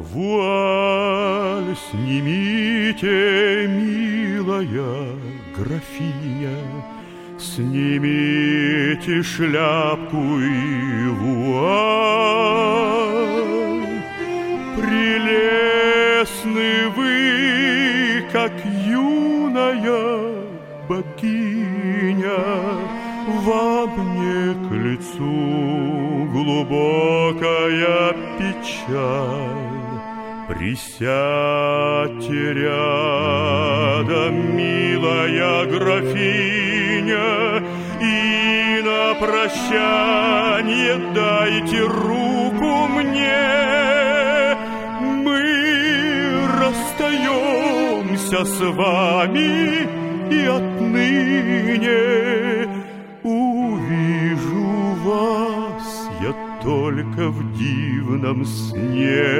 Вуаль снимите, милая графиня, снимите шляпку и вуаль. Прелестны вы, как юная богиня, вам не к лицу глубокая печаль. Присядьте рядом, милая графиня, и на прощанье дайте руку мне. Мы расстаемся с вами, и отныне увижу вас я только в дивном сне.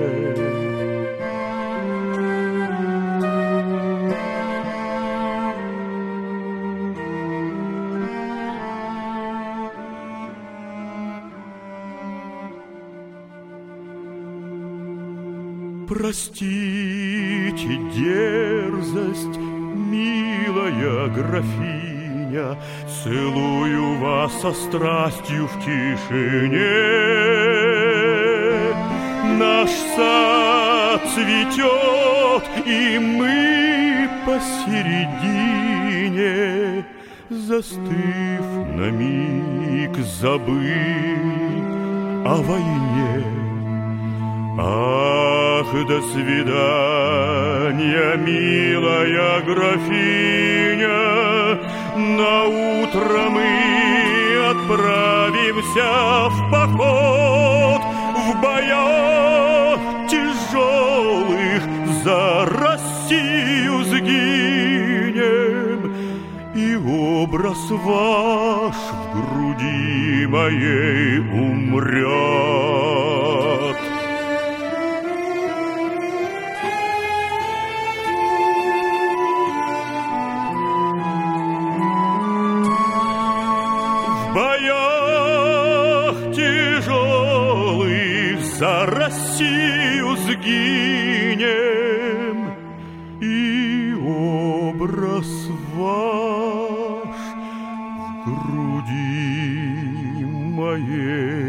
Простите дерзость, милая графиня, целую вас со страстью в тишине. Наш сад цветет, и мы посередине, застыв на миг, забыв о войне. Ах, до свидания, милая графиня, наутро мы отправимся в поход, в боях тяжелых за Россию сгинем, и образ ваш в груди моей умрет. В боях тяжелых за Россию сгинем, и образ ваш в груди моей